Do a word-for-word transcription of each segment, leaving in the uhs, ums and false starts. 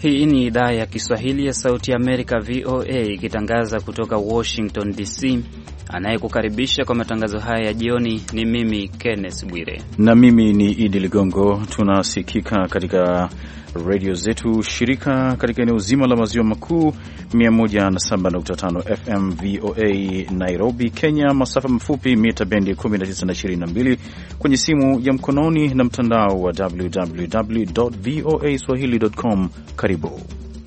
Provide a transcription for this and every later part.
Hii ni idhaa ya Kiswahili ya Sauti ya Amerika, V O A, ikitangaza kutoka Washington D C. Anayekukaribisha kwa matangazo haya ya jioni ni mimi Kenneth Bwire. Na mimi ni Idi Ligongo. Tunasikika katika radio zetu shirika katika eneo zima la maziwa makuu, mia moja na saba nukta tano F M V O A Nairobi, Kenya, masafa mafupi mita bendi kumi na tisa na ishirini na mbili, kwenye simu ya mkononi na mtandao wa w w w dot v o a swahili dot com. Karibu.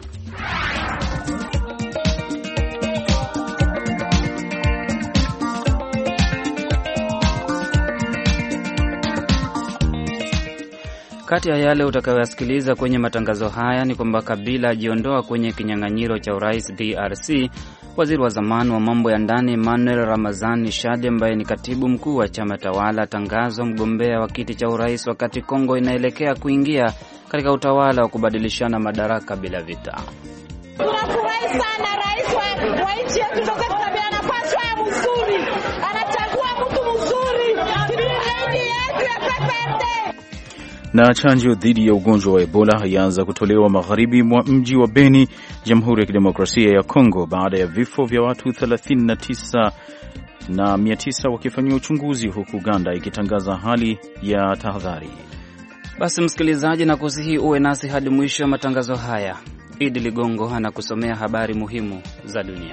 Kati ya yale utakayoyasikiliza kwenye matangazo haya ni kwamba Kabila ajiondoa kwenye kinyang'anyiro cha urais D R C. Waziri wa zamani wa mambo ya ndani Emmanuel Ramazani Shadi, ambaye ni katibu mkuu wa chama tawala, tangazwa mgombea wa kiti cha urais wakati Kongo inaelekea kuingia katika utawala wa kubadilishana madaraka bila vita. Tunafurahi sana rais wa, wa nchi yetu ndio tabia na paswa ya mzuri. Anachagua mtu mzuri. Tunaidi yetu ya P P R D. Na chanjo dhidi ya ugonjwa wa Ebola yaanza kutolewa magharibi mwa mji wa Beni, Jamhuri ya Kidemokrasia ya Kongo, baada ya vifo vya watu thelathini na tisa na mia tisa wakifanyiwa uchunguzi, huku Uganda ikitangaza hali ya tahadhari. Basi msikilizaji, na kusihi uwe nasi hadi mwisho wa matangazo haya. Idi Ligongo anakusomea habari muhimu za dunia.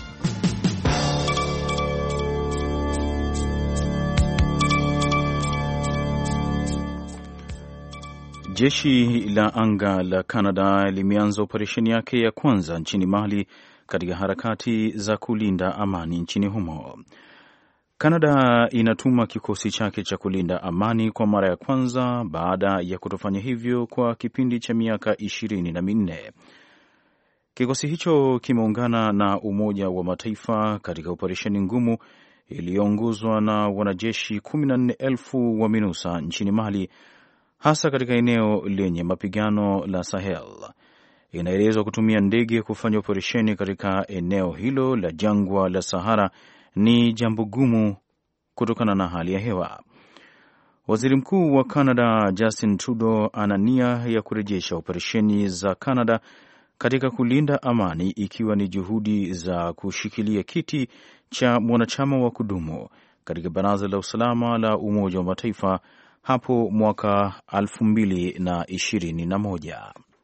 Jeshi la anga la Canada limeanza operesheni yake ya kwanza nchini Mali katika harakati za kulinda amani nchini humo. Canada inatuma kikosi chake cha kulinda amani kwa mara ya kwanza baada ya kutofanya hivyo kwa kipindi cha miaka ishirini na minne. Kikosi hicho kimeungana na Umoja wa Mataifa katika operesheni ngumu iliyoongozwa na wanajeshi kumi na nne elfu wa MINUSA nchini Mali, hasa katika eneo lenye mapigano la Sahel. Inaelezwa kutumia ndege kufanya operesheni katika eneo hilo la jangwa la Sahara ni jambo gumu kutokana na hali ya hewa. Waziri Mkuu wa Canada Justin Trudeau ana nia ya kurejesha operesheni za Canada katika kulinda amani, ikiwa ni juhudi za kushikilia kiti cha mwanachama wa kudumu katika Baraza la Usalama la Umoja wa Mataifa hapo mwaka elfu mbili na ishirini na moja.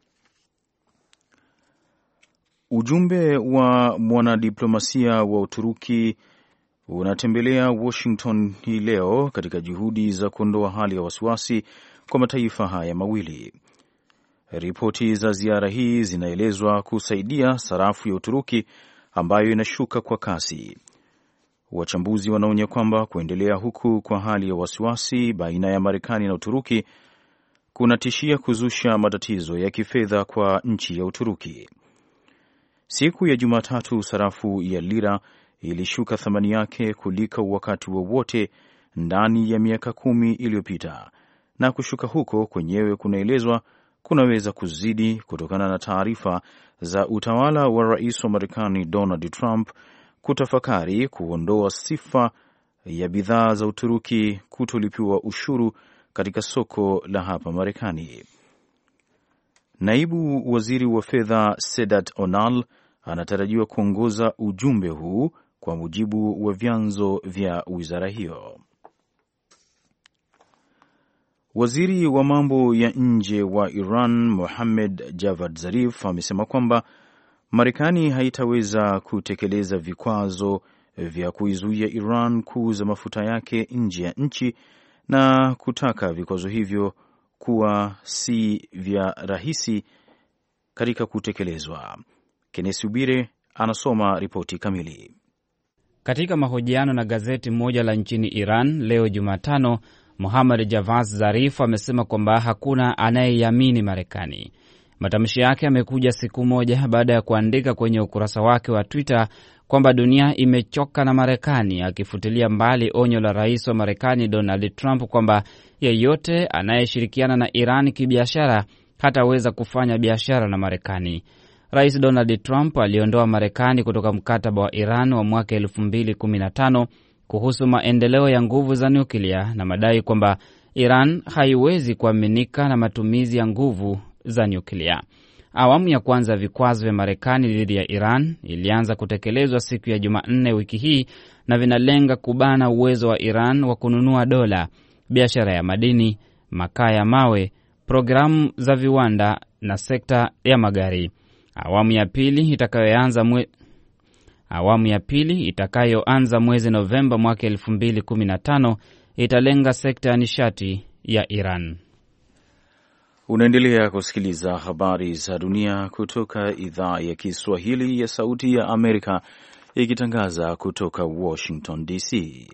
Ujumbe wa mwanadiplomasia wa Uturuki unatembelea Washington hii leo katika juhudi za kuondoa hali ya wasiwasi kwa mataifa haya mawili. Ripoti za ziara hii zinaelezwa kusaidia sarafu ya Uturuki ambayo inashuka kwa kasi. Wachambuzi wanaonya kwamba kuendelea huku kwa hali ya wasiwasi baina ya Marekani na Uturuki kunatishia kuzusha matatizo ya kifedha kwa nchi ya Uturuki. Siku ya Jumatatu, sarafu ya lira ilishuka thamani yake kulika wakati wowote ndani ya miaka kumi iliyopita, na kushuka huko kwenyewe kunaelezwa kunaweza kuzidi kutokana na taarifa za utawala wa rais wa Marekani Donald Trump kutafakari kuondoa sifa ya bidhaa za Uturuki kutolipiwa ushuru katika soko la hapa Marekani. Naibu waziri wa fedha Sedat Onal anatarajiwa kuongoza ujumbe huu kwa mujibu wa vyanzo vya wizara hiyo. Waziri wa mambo ya nje wa Iran Mohammad Javad Zarif amesema kwamba Marekani haitaweza kutekeleza vikwazo vya kuizuia Iran kuuza mafuta yake nje ya nchi na kutaka vikwazo hivyo kuwa si vya rahisi katika kutekelezwa. Kenneth Bwire anasoma ripoti kamili. Katika mahojiano na gazeti moja la nchini Iran leo Jumatano, Mohammad Javad Zarif amesema kwamba hakuna anayeiamini Marekani. Matamshi yake yamekuja siku moja baada ya kuandika kwenye ukurasa wake wa Twitter kwamba dunia imechoka na Marekani, akifutilia mbali onyo la rais wa Marekani Donald Trump kwamba yeyote anayeshirikiana na Iran kibiashara hataweza kufanya biashara na Marekani. Rais Donald Trump aliondoa Marekani kutoka mkataba wa Iran wa mwaka elfu mbili kumi na tano kuhusu maendeleo ya nguvu za nyuklia na madai kwamba Iran haiwezi kuaminika na matumizi ya nguvu za nyuklia. Awamu ya kwanza ya vikwazo vya Marekani dhidi ya Iran ilianza kutekelezwa siku ya Jumanne wiki hii na vinalenga kubana uwezo wa Iran wa kununua dola, biashara ya madini, makaa ya mawe, programu za viwanda na sekta ya magari. Awamu ya pili itakayoanza mwe... Awamu ya pili itakayoanza mwezi Novemba mwaka elfu mbili kumi na tano italenga sekta ya nishati ya Iran. Unaendelea kusikiliza habari za dunia kutoka idhaa ya Kiswahili ya Sauti ya Amerika ikitangaza kutoka Washington D C.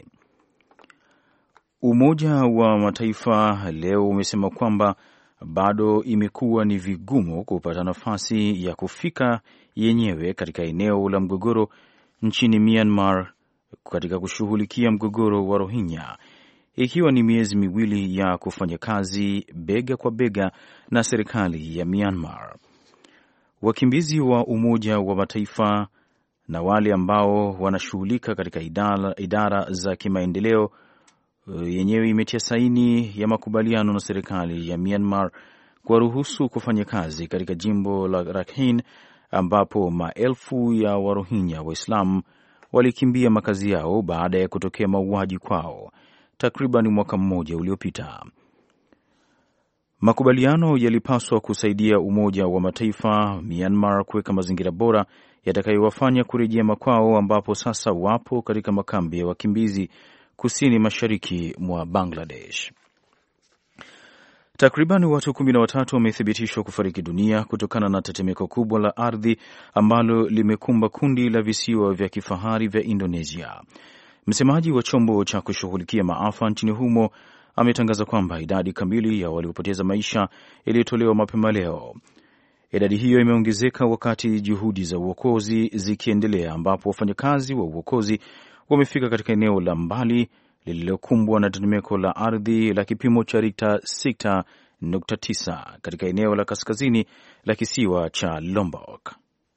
Umoja wa Mataifa leo umesema kwamba bado imekuwa ni vigumu kupata nafasi ya kufika yenyewe katika eneo la mgogoro nchini Myanmar katika kushughulikia mgogoro wa Rohingya, ikiwa ni miezi miwili ya kufanya kazi bega kwa bega na serikali ya Myanmar. Wakimbizi wa Umoja wa Mataifa na wale ambao wanashughulika katika idara, idara za kimaendeleo yenyewe imetia saini ya makubaliano na serikali ya Myanmar kwa ruhusu kufanya kazi katika jimbo la Rakhine ambapo maelfu ya Warohingya Waislamu walikimbia makazi yao baada ya kutokea mauaji kwao takriban mwaka mmoja uliopita. Makubaliano yalipaswa kusaidia Umoja wa Mataifa Myanmar kuweka mazingira bora yatakayowafanya kurejea makwao, ambapo sasa wapo katika makambi ya wakimbizi kusini mashariki mwa Bangladesh. Takriban watu kumi na watatu wamethibitishwa kufariki dunia kutokana na tetemeko kubwa la ardhi ambalo limekumba kundi la visiwa vya kifahari vya Indonesia. Msemaji wa chombo cha kushughulikia maafa nchini humo ametangaza kwamba idadi kamili ya waliopoteza maisha iliyotolewa mapema leo. Idadi hiyo imeongezeka wakati juhudi za uokozi zikiendelea, ambapo wafanyakazi wa uokozi wamefika katika eneo la mbali lililokumbwa na tetemeko la ardhi la kipimo cha Richter sita nukta tisa katika eneo la kaskazini la kisiwa cha Lombok.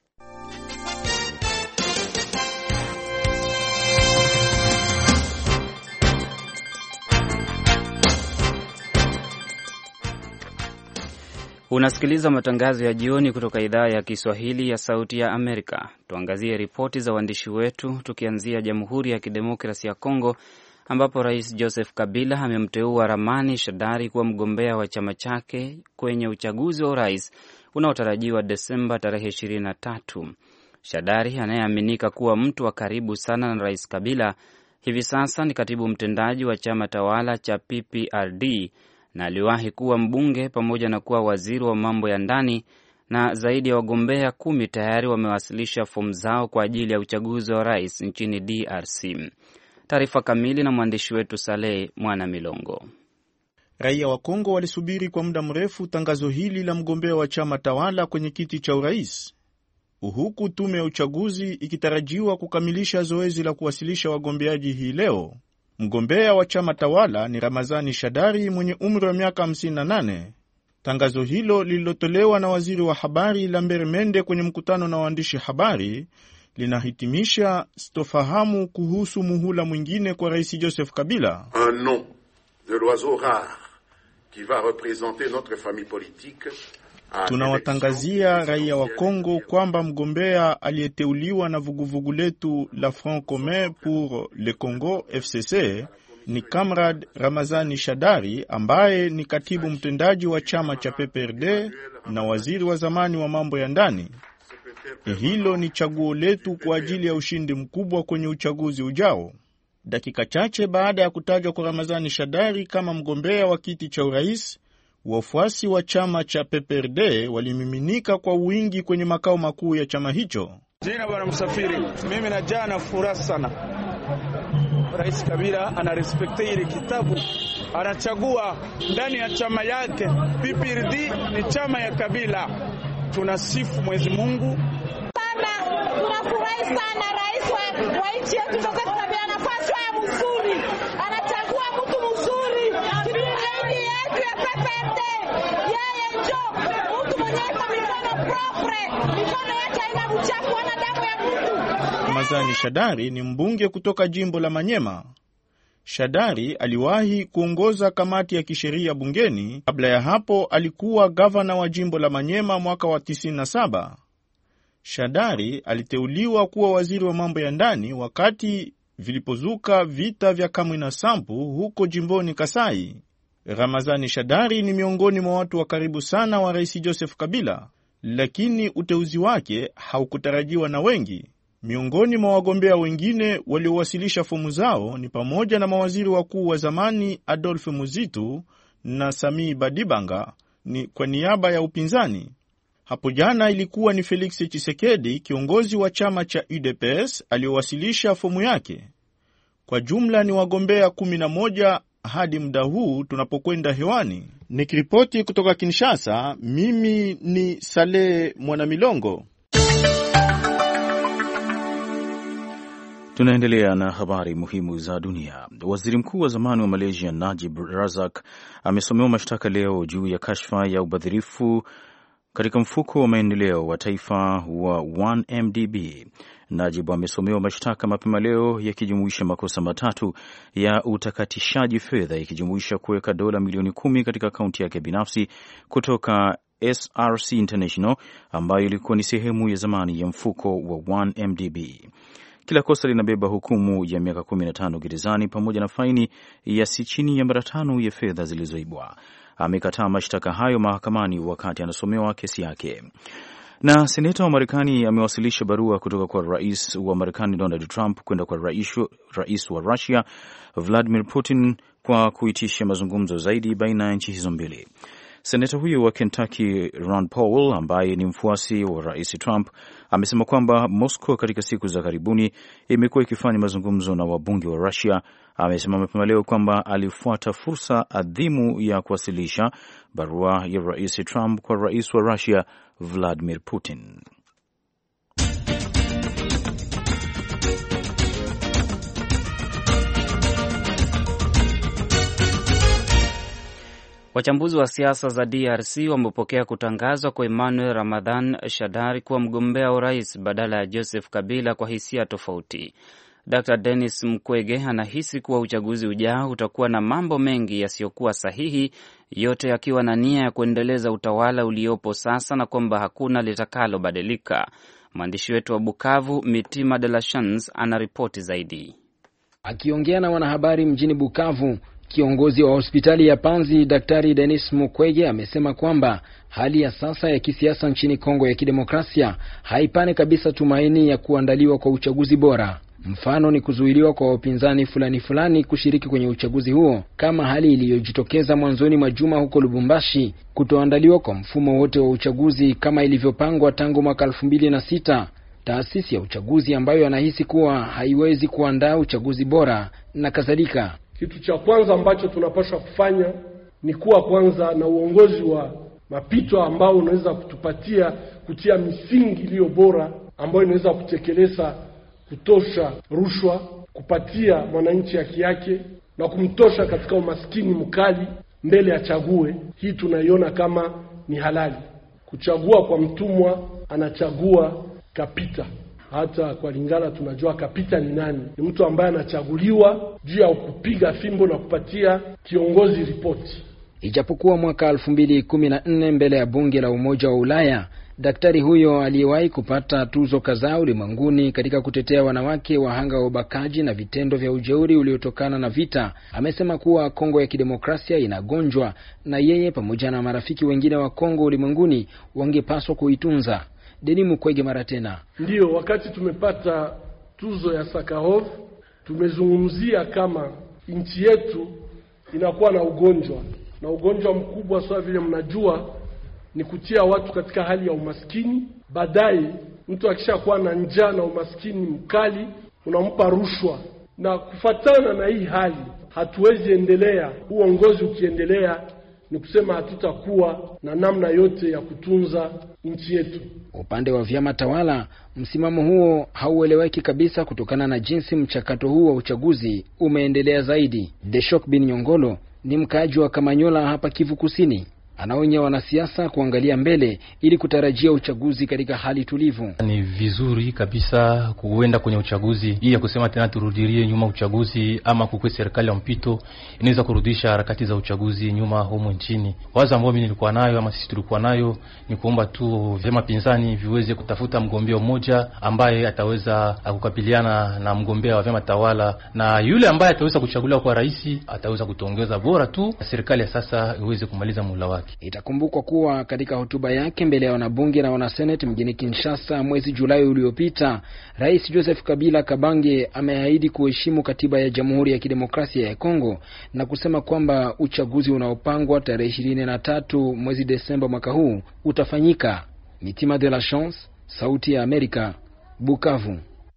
Unasikiliza matangazo ya jioni kutoka idhaa ya Kiswahili ya Sauti ya Amerika. Tuangazie ripoti za waandishi wetu, tukianzia Jamhuri ya Kidemokrasia ya Kongo ambapo Rais Joseph Kabila amemteua Ramani Shadari kuwa mgombea wa chama chake kwenye uchaguzi wa urais unaotarajiwa Desemba tarehe ishirini na tatu. Shadari anayeaminika kuwa mtu wa karibu sana na Rais Kabila hivi sasa ni katibu mtendaji wa chama tawala cha P P R D na aliwahi kuwa mbunge pamoja na kuwa waziri wa mambo ya ndani, na zaidi ya wagombea kumi tayari wamewasilisha fomu zao kwa ajili ya uchaguzi wa rais nchini D R C. Taarifa kamili na mwandishi wetu Saleh Mwana Milongo. Raia wa Kongo walisubiri kwa muda mrefu tangazo hili la mgombea wa chama tawala kwenye kiti cha urais, huku tume ya uchaguzi ikitarajiwa kukamilisha zoezi la kuwasilisha wagombeaji hii leo. Mgombea wa chama tawala ni Ramazani Shadari mwenye umri wa miaka hamsini na nane. Tangazo hilo lililotolewa na waziri wa habari Lambert Mende kwenye mkutano na waandishi habari linahitimisha sitofahamu kuhusu muhula mwingine kwa Rais Joseph Kabila. Un nom de l'oiseau rare qui va représenter notre famille politique. Tunawatangazia raia wa Kongo kwamba mgombea aliyeteuliwa na vuguvugu letu la Front Commun pour le Congo F C C ni Kamrad Ramazani Shadari ambaye ni katibu mtendaji wa chama cha P P R D na waziri wa zamani wa mambo ya ndani. Hilo ni chaguo letu kwa ajili ya ushindi mkubwa kwenye uchaguzi ujao. Dakika chache baada ya kutajwa kwa Ramazani Shadari kama mgombea wa kiti cha urais, wafuasi wa chama cha P P R D walimiminika kwa wingi kwenye makao makuu ya chama hicho. Jina bwana Msafiri, mimi na jana furaha sana. Rais Kabila anarespekte ile kitabu, anachagua ndani ya chama yake. P P R D ni chama ya Kabila. Tunasifu Mwenyezi Mungu. Sana tunafurahi sana rais wa, wa nchi yetu Joseph Kabila nafasi ya mzuri. Anachagua mtu mzuri. Kipindi yetu ya P P R D. Yeye ndio mtu mwenye mikono propre. Mikono yake haina uchafu wala damu ya mtu. Ramazani Shadari ni mbunge kutoka jimbo la Manyema. Shadari aliwahi kuongoza kamati ya kisheria bungeni. Kabla ya hapo alikuwa gavana wa jimbo la Manyema mwaka wa tisini na saba. Shadari aliteuliwa kuwa waziri wa mambo ya ndani wakati vilipozuka vita vya Kamwina Nsapu huko jimboni Kasai. Ramazani Shadari ni miongoni mwa watu wa karibu sana wa Rais Joseph Kabila, lakini uteuzi wake haukutarajiwa na wengi. Miongoni mwa wagombea wengine waliowasilisha fomu zao ni pamoja na mawaziri wakuu wa zamani Adolphe Muzitu na Sami Badibanga ni kwa niaba ya upinzani. Hapo jana ilikuwa ni Felix Tshisekedi, kiongozi wa chama cha U D P S, aliowasilisha fomu yake. Kwa jumla ni wagombea kumi na moja hadi muda huu tunapokwenda hewani. Nikiripoti kutoka Kinshasa, mimi ni Saleh Mwanamilongo. Tunaendelea na habari muhimu za dunia. Waziri mkuu wa zamani wa Malaysia Najib Razak amesomewa mashtaka leo juu ya kashfa ya ubadhirifu katika mfuko wa maendeleo wa taifa wa one M D B. Najib amesomewa mashtaka mapema leo yakijumuisha makosa matatu ya utakatishaji fedha, ikijumuisha kuweka dola milioni kumi katika akaunti yake binafsi kutoka S R C International ambayo ilikuwa ni sehemu ya zamani ya mfuko wa one M D B. Kila kosa linabeba hukumu ya miaka kumi na tano gerezani pamoja na faini ya si chini ya mara tano ya fedha zilizoibwa. Amekataa mashtaka hayo mahakamani wakati anasomewa kesi yake. Na seneta wa Marekani amewasilisha barua kutoka kwa rais wa Marekani Donald Trump kwenda kwa rais, rais wa Russia Vladimir Putin kwa kuitisha mazungumzo zaidi baina ya nchi hizo mbili. Seneta huyo wa Kentucky Ron Paul, ambaye ni mfuasi wa rais Trump, amesema kwamba Moscow katika siku za karibuni imekuwa ikifanya mazungumzo na wabunge wa Russia. Amesema mapema leo kwamba alifuata fursa adhimu ya kuwasilisha barua ya rais Trump kwa rais wa Russia Vladimir Putin. Wachambuzi wa siasa za D R C wamepokea kutangazwa kwa Emmanuel Ramadhan Shadari kuwa mgombea wa urais badala ya Joseph Kabila kwa hisia tofauti. Doctor Dennis Mukwege anahisi kuwa uchaguzi ujao utakuwa na mambo mengi yasiyokuwa sahihi, yote yakiwa na nia ya kuendeleza utawala uliopo sasa na kwamba hakuna litakalobadilika. Mwandishi wetu wa Bukavu Mitima de la Chance anaripoti zaidi. Akiongea na wanahabari mjini Bukavu, kiongozi wa hospitali ya Panzi Daktari Dennis Mukwege amesema kwamba hali ya sasa ya kisiasa nchini Kongo ya Kidemokrasia haipane kabisa tumaini ya kuandaliwa kwa uchaguzi bora. Mfano ni kuzuiliwa kwa wapinzani fulani fulani kushiriki kwenye uchaguzi huo, kama hali iliyojitokeza mwanzoni mwa juma huko Lubumbashi, kutoandaliwa kwa mfumo wote wa uchaguzi kama ilivyopangwa tangu mwaka elfu mbili na sita, taasisi ya uchaguzi ambayo anahisi kuwa haiwezi kuandaa uchaguzi bora na kadhalika. Kitu cha kwanza ambacho tunapaswa kufanya ni kuwa kwanza na uongozi wa mapito ambao unaweza kutupatia kutia misingi iliyo bora ambayo inaweza kutekeleza kutosha rushwa, kupatia mwananchi haki yake na kumtosha katika umaskini mkali mbele achague. Hii tunaiona kama ni halali. Kuchagua kwa mtumwa anachagua kapita. Hata kwa Lingala tunajua kapita ni nani. Ni mtu ambaye anachaguliwa juu ya kupiga fimbo na kupatia kiongozi ripoti. Ijapokuwa mwaka elfu mbili kumi na nne mbele ya bunge la Umoja wa Ulaya, daktari huyo aliyewahi kupata tuzo kadhaa ulimwenguni katika kutetea wanawake wahanga wa ubakaji na vitendo vya ujeuri uliotokana na vita, amesema kuwa Kongo ya Kidemokrasia inagonjwa na yeye pamoja na marafiki wengine wa Kongo ulimwenguni wangepaswa kuitunza. Deni Mukwege mara tena. Ndio wakati tumepata tuzo ya Sakharov tumezungumzia kama nchi yetu inakuwa na ugonjwa, na ugonjwa mkubwa sawa vile mnajua ni kutia watu katika hali ya umaskini. Baadaye mtu akishakuwa na njaa na umaskini mkali unampa rushwa, na kufatana na hii hali hatuwezi endelea. Uongozi ukiendelea ni kusema hatutakuwa na namna yote ya kutunza nchi yetu. Upande wa vyama tawala, msimamo huo haueleweki kabisa kutokana na jinsi mchakato huu wa uchaguzi umeendelea zaidi. Deshok bin Nyongolo ni mkaaji wa Kamanyola hapa Kivu Kusini. Anaonya wanasiasa kuangalia mbele ili kutarajia uchaguzi katika hali tulivu. Ni vizuri kabisa kuenda kwenye uchaguzi, hii ya kusema tena turudilie nyuma uchaguzi ama kukwe serikali ya mpito inaweza kurudisha harakati za uchaguzi nyuma humu nchini. Wazo ambao mimi nilikuwa nayo ama sisi tulikuwa nayo ni kuomba tu vyama pinzani viweze kutafuta mgombea mmoja ambaye ataweza kukabiliana na mgombea wa vyama tawala, na yule ambaye ataweza kuchaguliwa kwa rais ataweza kutuongeza bora tu serikali ya sasa iweze kumaliza muhula wake. Itakumbukwa kuwa katika hotuba yake mbele ya wanabunge na wanaseneti mjini Kinshasa mwezi Julai uliopita, Rais Joseph Kabila Kabange ameahidi kuheshimu katiba ya Jamhuri ya Kidemokrasia ya Kongo na kusema kwamba uchaguzi unaopangwa tarehe ishirini na tatu mwezi Desemba mwaka huu utafanyika. Mitima de la Chance, Sauti ya Amerika, Bukavu.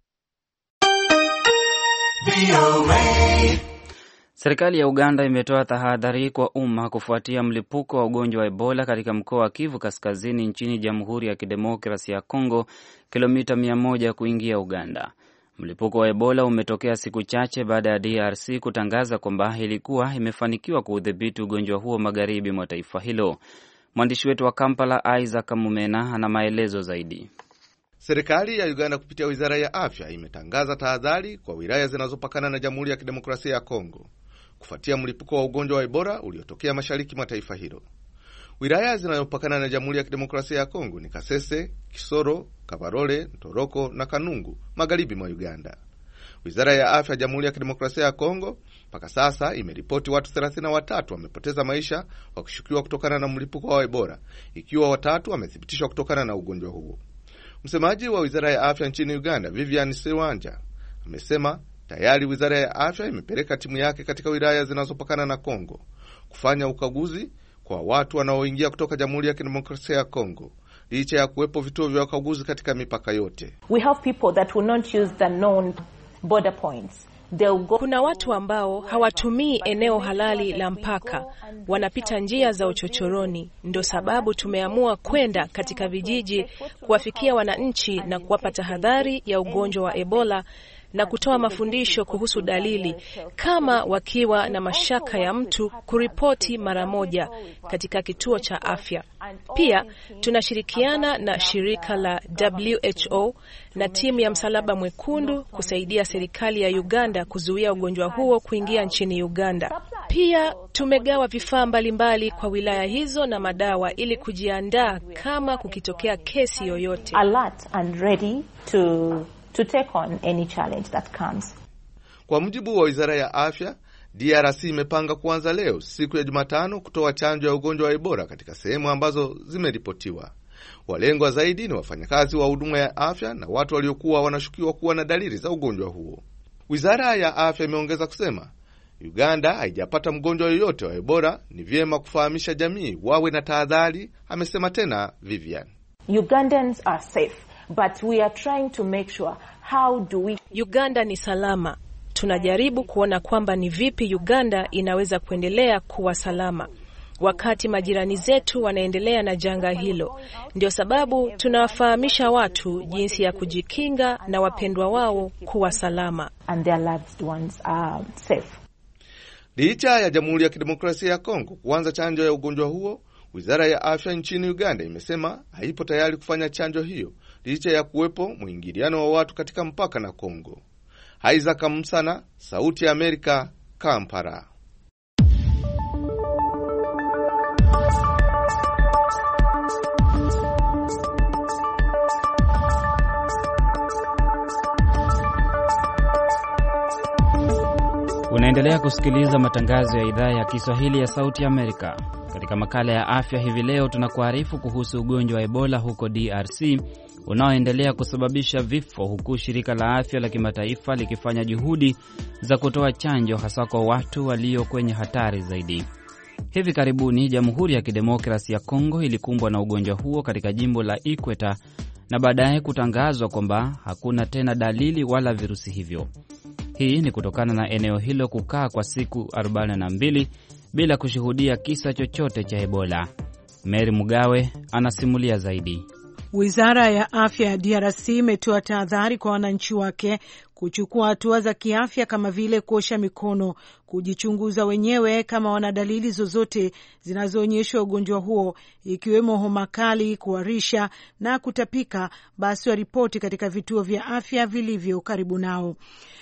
Serikali ya Uganda imetoa tahadhari kwa umma kufuatia mlipuko wa ugonjwa wa Ebola katika mkoa wa Kivu Kaskazini nchini Jamhuri ya Kidemokrasia ya Kongo, kilomita mia moja kuingia Uganda. Mlipuko wa Ebola umetokea siku chache baada ya D R C kutangaza kwamba ilikuwa imefanikiwa kuudhibiti ugonjwa huo magharibi mwa taifa hilo. Mwandishi wetu wa Kampala Isaac Mumena ana maelezo zaidi. Serikali ya Uganda kupitia Wizara ya Afya imetangaza tahadhari kwa wilaya zinazopakana na Jamhuri ya Kidemokrasia ya Kongo kufuatia mlipuko wa ugonjwa wa Ebola uliotokea mashariki mwa taifa hilo. Wilaya zinazopakana na Jamhuri ya Kidemokrasia ya Kongo ni Kasese, Kisoro, Kabarole, Ntoroko na Kanungu magharibi mwa Uganda. Wizara ya Afya ya Jamhuri ya Kidemokrasia ya Kongo mpaka sasa imeripoti watu thelathini na watatu wamepoteza maisha wakishukiwa kutokana na mlipuko wa Ebola, ikiwa watatu wamethibitishwa kutokana na ugonjwa huo. Msemaji wa Wizara ya Afya nchini Uganda, Vivian Sewanja, amesema tayari Wizara ya Afya imepeleka timu yake katika wilaya zinazopakana na Kongo kufanya ukaguzi kwa watu wanaoingia kutoka Jamhuri ya Kidemokrasia ya Kongo, licha ya kuwepo vituo vya ukaguzi katika mipaka yote. We have people that will not use the known border points. Kuna watu ambao hawatumii eneo halali la mpaka, wanapita njia za uchochoroni. Ndio sababu tumeamua kwenda katika vijiji kuwafikia wananchi na kuwapa tahadhari ya ugonjwa wa Ebola na kutoa mafundisho kuhusu dalili, kama wakiwa na mashaka ya mtu kuripoti mara moja katika kituo cha afya. Pia tunashirikiana na shirika la W H O na timu ya Msalaba Mwekundu kusaidia serikali ya Uganda kuzuia ugonjwa huo kuingia nchini Uganda. Pia tumegawa vifaa mbalimbali kwa wilaya hizo na madawa ili kujiandaa kama kukitokea kesi yoyote. Alert and ready to to take on any challenge that comes. Kwa mujibu wa Wizara ya Afya, D R C imepanga kuanza leo siku ya Jumatano kutoa chanjo ya ugonjwa wa Ebola katika sehemu ambazo zimeripotiwa. Walengwa zaidi ni wafanyakazi wa huduma ya afya na watu waliokuwa wanashukiwa kuwa na dalili za ugonjwa huo. Wizara ya Afya imeongeza kusema Uganda haijapata mgonjwa yoyote wa Ebola, ni vyema kufahamisha jamii wawe na tahadhari, amesema tena Vivian. Ugandans are safe, but we are trying to make sure how do we Uganda ni salama. Tunajaribu kuona kwamba ni vipi Uganda inaweza kuendelea kuwa salama wakati majirani zetu wanaendelea na janga hilo. Ndio sababu tunawafahamisha watu jinsi ya kujikinga na wapendwa wao kuwa salama. And their loved ones are safe. Licha ya Jamhuri ya Kidemokrasia ya Kongo kuanza chanjo ya ugonjwa huo, Wizara ya Afya nchini Uganda imesema haipo tayari kufanya chanjo hiyo licha ya kuwepo mwingiliano wa watu katika mpaka na Kongo. Isaac Msana, Sauti ya Amerika, Kampala. Unaendelea kusikiliza matangazo ya idhaa ya Kiswahili ya Sauti ya Amerika. Katika makala ya afya hivi leo tunakuarifu kuhusu ugonjwa wa Ebola huko D R C unaoendelea kusababisha vifo, huku shirika la afya la kimataifa likifanya juhudi za kutoa chanjo hasa kwa watu walio kwenye hatari zaidi. Hivi karibuni Jamhuri ya Kidemokrasia ya Kongo ilikumbwa na ugonjwa huo katika jimbo la Ikweta na baadaye kutangazwa kwamba hakuna tena dalili wala virusi hivyo. Hii ni kutokana na eneo hilo kukaa kwa siku arobaini na mbili bila kushuhudia kisa chochote cha Ebola. Mary Mugawe anasimulia zaidi. Wizara ya Afya ya D R C imetoa tahadhari kwa wananchi wake kuchukua hatua za kiafya kama vile kuosha mikono, kujichunguza wenyewe kama wana dalili zozote zinazoonyesha ugonjwa huo, ikiwemo homa kali, kuharisha na kutapika, basi waripoti katika vituo vya afya vilivyo karibu nao.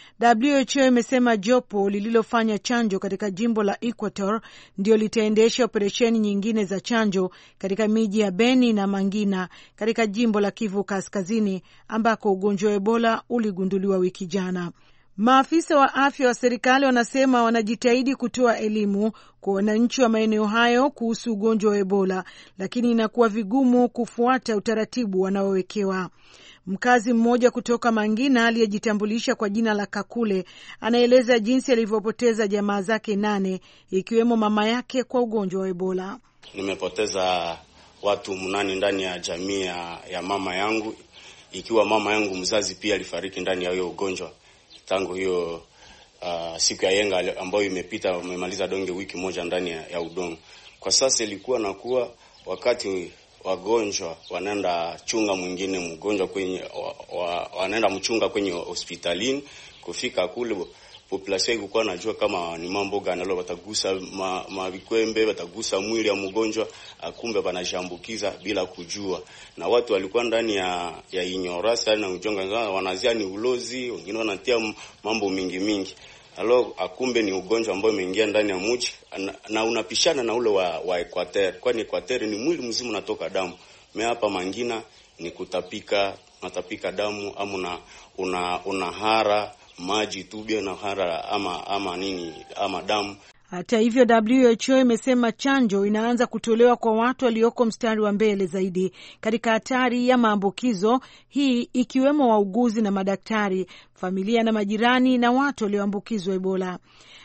W H O imesema jopo lililofanya chanjo katika jimbo la Equator ndio litaendesha operesheni nyingine za chanjo katika miji ya Beni na Mangina katika jimbo la Kivu Kaskazini ambako ugonjwa wa Ebola uligunduliwa wiki jana. Maafisa wa afya wa serikali wanasema wanajitahidi kutoa elimu kwa wananchi wa maeneo hayo kuhusu ugonjwa wa Ebola, lakini inakuwa vigumu kufuata utaratibu wanaowekewa. Mkazi mmoja kutoka Mangina aliyejitambulisha kwa jina la Kakule anaeleza jinsi alivyopoteza jamaa zake nane ikiwemo mama yake kwa ugonjwa wa Ebola. Nimepoteza watu mnane ndani ya jamii ya mama yangu, ikiwa mama yangu mzazi pia alifariki ndani ya hiyo ugonjwa. Tangu hiyo uh, siku ya yenga ambayo imepita, umemaliza donge wiki moja ndani ya, ya udongo. Kwa sasa ilikuwa na kuwa wakati wagonjwa wanaenda chunga mwingine mgonjwa kwenye wa, wa, wanaenda mchunga kwenye hospitalini, kufika kule population ilikuwa najua kama ni mambo gani leo watagusa mavikwembe ma watagusa mwili ya mgonjwa, akumbe wanashambukiza bila kujua. Na watu walikuwa ndani ya ya ignorance na ujonga, wanazia ni ulozi, wengine wanatia mambo mingi mingi. Alo akumbe ni ugonjwa ambao umeingia ndani ya mji na, na unapishana na ule wa, wa Equateur. Kwani Equateur ni mwili mzima unatoka damu. Mimi hapa Mangina ni kutapika, natapika damu ama una una unahara maji tubia na hara ama ama nini ama damu. Hata hivyo, W H O imesema chanjo inaanza kutolewa kwa watu walioko mstari wa mbele zaidi katika hatari ya maambukizo, hii ikiwemo wauguzi na madaktari, familia na majirani na watu walioambukizwa Ebola.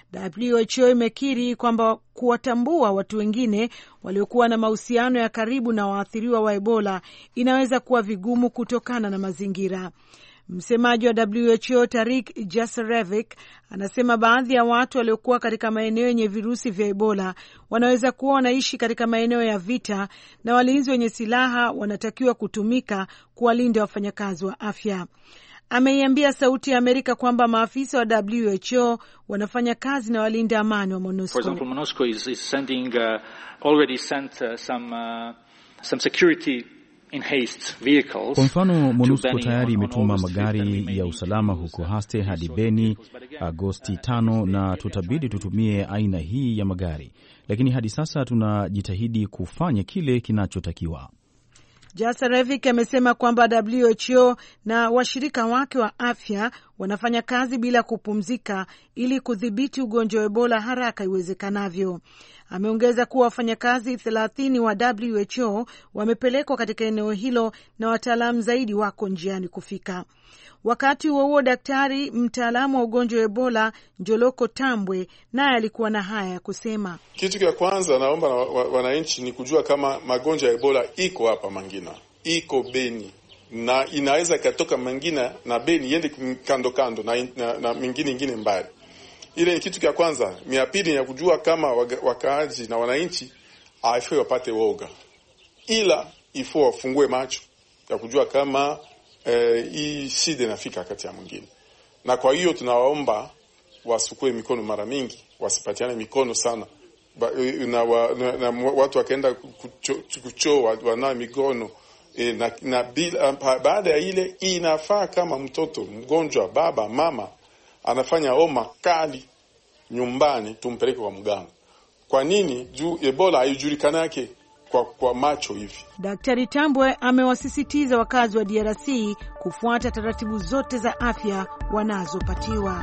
W H O imekiri kwamba kuwatambua watu wengine waliokuwa na mahusiano ya karibu na waathiriwa wa Ebola inaweza kuwa vigumu kutokana na mazingira. Msemaji wa W H O Tarik Jasarevic anasema baadhi ya watu waliokuwa katika maeneo yenye virusi vya Ebola wanaweza kuwa wanaishi katika maeneo ya vita na walinzi wenye silaha wanatakiwa kutumika kuwalinda wafanyakazi wa afya. Ameiambia Sauti ya Amerika kwamba maafisa wa W H O wanafanya kazi na walinda amani wa MONUSCO. For example, MONUSCO is, is sending uh, already sent uh, some uh, some security in haste vehicles. Kwa mfano, MONUSCO tayari imetuma magari ya usalama huko Haste hadi Beni Agosti tano, na tutabidi tutumie aina hii ya magari, lakini hadi sasa tunajitahidi kufanya kile kinachotakiwa. Jasarevic amesema kwamba W H O na washirika wake wa afya wanafanya kazi bila kupumzika ili kudhibiti ugonjwa wa Ebola haraka iwezekanavyo. Ameongeza kuwa wafanyakazi thelathini wa W H O wamepelekwa katika eneo hilo na wataalamu zaidi wako njiani kufika. Wakati huo huo, daktari mtaalamu wa ugonjwa wa Ebola Njoloko Tambwe naye alikuwa na haya ya kusema. Kitu cha kwanza naomba na wananchi ni kujua kama magonjwa ya Ebola iko hapa Mangina, iko Beni, na inaweza ikatoka Mangina na Beni yende kando kando na, na, na mingine ingine mbali. Ile ni kitu cha kwanza. Mia pili ya kujua kama wakaaji na wananchi haifai wapate woga, ila ifo wafungue macho ya kujua kama eh, hii shida inafika kati ya mwingine. Na kwa hiyo tunawaomba wasukue mikono mara mingi, wasipatiane mikono sana. Ba, na, wa, na, na watu wakaenda kuchoo wana mikono e, na, na bila, baada ya ile inafaa kama mtoto mgonjwa, baba mama anafanya homa kali nyumbani, tumpeleke kwa mganga. Kwa nini? Juu Ebola haijulikanake kwa, kwa macho hivi. Daktari Tambwe amewasisitiza wakazi wa D R C kufuata taratibu zote za afya wanazopatiwa.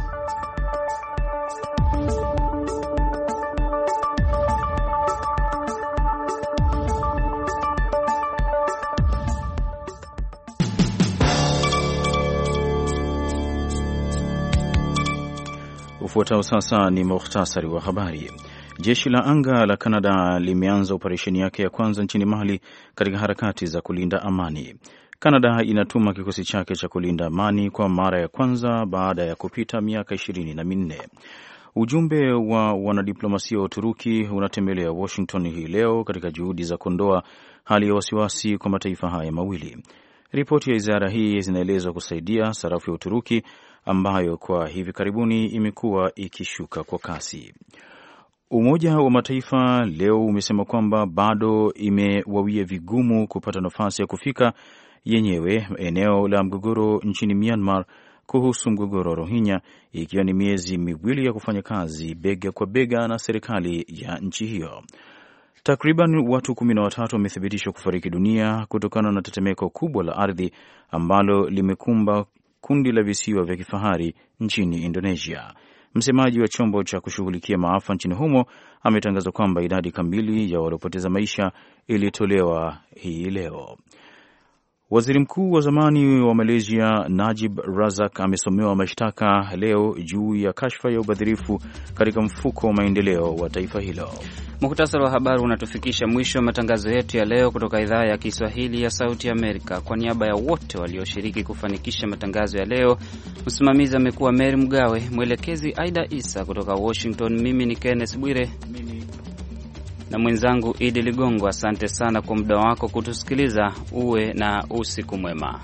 Ufuatao sasa ni muhtasari wa habari. Jeshi la anga la Kanada limeanza operesheni yake ya kwanza nchini Mali katika harakati za kulinda amani. Kanada inatuma kikosi chake cha kulinda amani kwa mara ya kwanza baada ya kupita miaka ishirini na minne. Ujumbe wa wanadiplomasia wa Uturuki unatembelea Washington hii leo katika juhudi za kuondoa hali ya wasiwasi kwa mataifa haya mawili. Ripoti ya wizara hii zinaelezwa kusaidia sarafu ya Uturuki ambayo kwa hivi karibuni imekuwa ikishuka kwa kasi. Umoja wa Mataifa leo umesema kwamba bado imewawia vigumu kupata nafasi ya kufika yenyewe eneo la mgogoro nchini Myanmar kuhusu mgogoro wa Rohingya, ikiwa ni miezi miwili ya kufanya kazi bega kwa bega na serikali ya nchi hiyo. Takriban watu kumi na watatu wamethibitishwa kufariki dunia kutokana na tetemeko kubwa la ardhi ambalo limekumba kundi la visiwa vya kifahari nchini Indonesia. Msemaji wa chombo cha kushughulikia maafa nchini humo ametangaza kwamba idadi kamili ya waliopoteza maisha ilitolewa hii leo. Waziri mkuu wa zamani wa Malaysia Najib Razak amesomewa mashtaka leo juu ya kashfa ya ubadhirifu katika mfuko wa maendeleo wa taifa hilo. Muhtasari wa habari unatufikisha mwisho wa matangazo yetu ya leo kutoka idhaa ya Kiswahili ya Sauti Amerika. Kwa niaba ya wote walioshiriki kufanikisha matangazo ya leo, msimamizi amekuwa Mary Mgawe, mwelekezi Aida Isa. Kutoka Washington, mimi ni Kenneth Bwire na mwenzangu Idi Ligongo. Asante sana kwa muda wako kutusikiliza. Uwe na usiku mwema.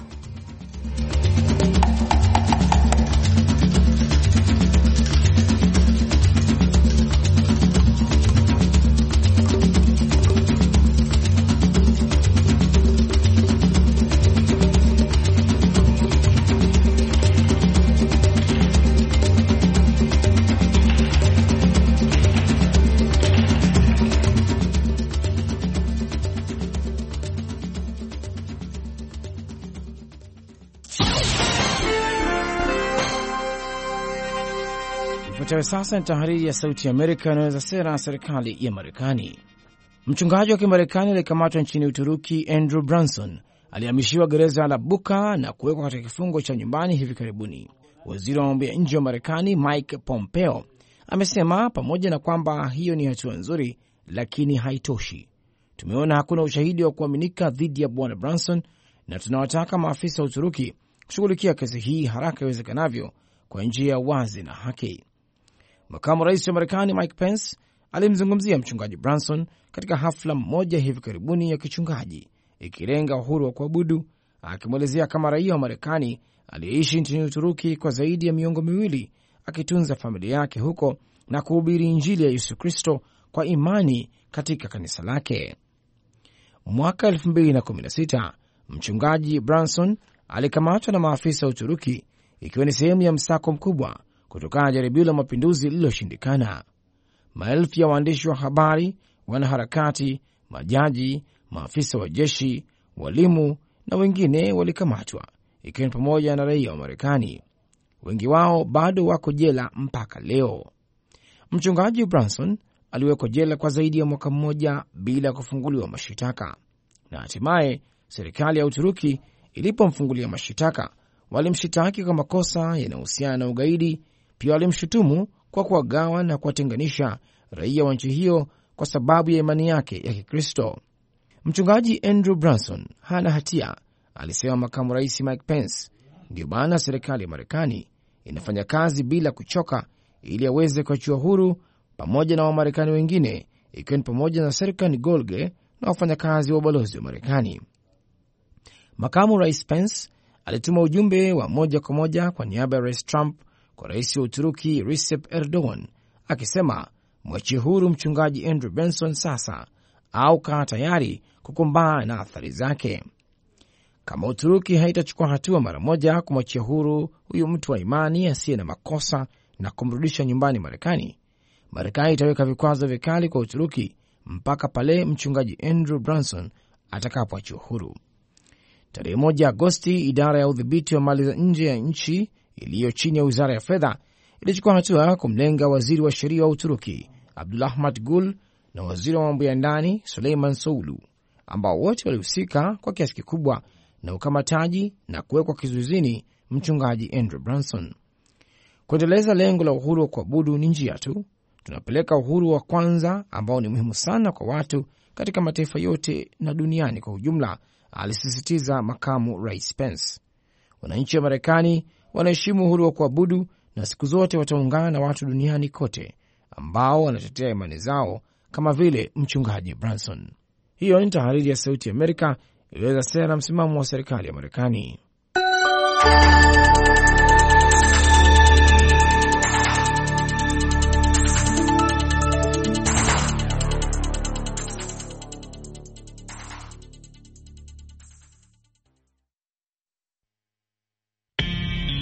Ifuatayo sasa ni tahariri ya Sauti ya Amerika inaweza sera ya serikali ya Marekani. Mchungaji wa Kimarekani aliyekamatwa nchini Uturuki Andrew Branson alihamishiwa gereza la Buka na kuwekwa katika kifungo cha nyumbani hivi karibuni. Waziri wa mambo ya nje wa Marekani Mike Pompeo amesema pamoja na kwamba hiyo ni hatua nzuri, lakini haitoshi. Tumeona hakuna ushahidi wa kuaminika dhidi ya bwana Branson na tunawataka maafisa wa Uturuki kushughulikia kesi hii haraka iwezekanavyo kwa njia ya wazi na haki. Makamu rais wa Marekani Mike Pence alimzungumzia mchungaji Branson katika hafla moja hivi karibuni ya kichungaji ikilenga uhuru wa kuabudu, akimwelezea kama raia wa Marekani aliyeishi nchini Uturuki kwa zaidi ya miongo miwili akitunza familia yake huko na kuhubiri Injili ya Yesu Kristo kwa imani katika kanisa lake. Mwaka elfu mbili na kumi na sita mchungaji Branson alikamatwa na maafisa wa Uturuki ikiwa ni sehemu ya msako mkubwa kutokana na jaribio la mapinduzi lililoshindikana. Maelfu ya waandishi wa habari, wanaharakati, majaji, maafisa wa jeshi, walimu na wengine walikamatwa, ikiwa ni pamoja na raia wa Marekani. Wengi wao bado wako jela mpaka leo. Mchungaji Branson aliwekwa jela kwa zaidi ya mwaka mmoja bila kufunguliwa mashitaka, na hatimaye serikali ya Uturuki ilipomfungulia mashitaka walimshitaki kwa makosa yanayohusiana na ugaidi. Pia walimshutumu kwa kuwagawa na kuwatenganisha raia wa nchi hiyo kwa sababu ya imani yake ya Kikristo. Mchungaji Andrew Branson hana hatia, alisema makamu rais Mike Pence. Ndio maana serikali ya Marekani inafanya kazi bila kuchoka ili aweze kuachiwa huru pamoja na Wamarekani wengine, ikiwa ni pamoja na Serkan Golge na wafanyakazi wa ubalozi wa Marekani. Makamu rais Pence alituma ujumbe wa moja kwa moja kwa niaba ya rais Trump kwa rais wa Uturuki Recep Erdogan akisema mwachie huru mchungaji Andrew Branson sasa au kaa tayari kukumbana na athari zake. Kama Uturuki haitachukua hatua mara moja kumwachia huru huyu mtu wa imani asiye na makosa na kumrudisha nyumbani Marekani, Marekani itaweka vikwazo vikali kwa Uturuki mpaka pale mchungaji Andrew Branson atakapoachiwa huru. Tarehe moja Agosti, idara ya udhibiti wa mali za nje ya nchi iliyo chini ya wizara ya fedha ilichukua hatua kumlenga waziri wa sheria wa Uturuki Abdulahmat Gul na waziri wa mambo ya ndani Suleiman Soulu, ambao wote walihusika kwa kiasi kikubwa na ukamataji na kuwekwa kizuizini mchungaji Andrew Branson. Kuendeleza lengo la uhuru wa kuabudu ni njia tu. Tunapeleka uhuru wa kwanza ambao ni muhimu sana kwa watu katika mataifa yote na duniani kwa ujumla, alisisitiza makamu rais Pence. Wananchi wa Marekani wanaheshimu uhuru wa kuabudu na siku zote wataungana na watu duniani kote ambao wanatetea imani zao kama vile mchungaji Branson. Hiyo ni tahariri ya Sauti ya Amerika ilieleza sera na msimamo wa serikali ya Marekani.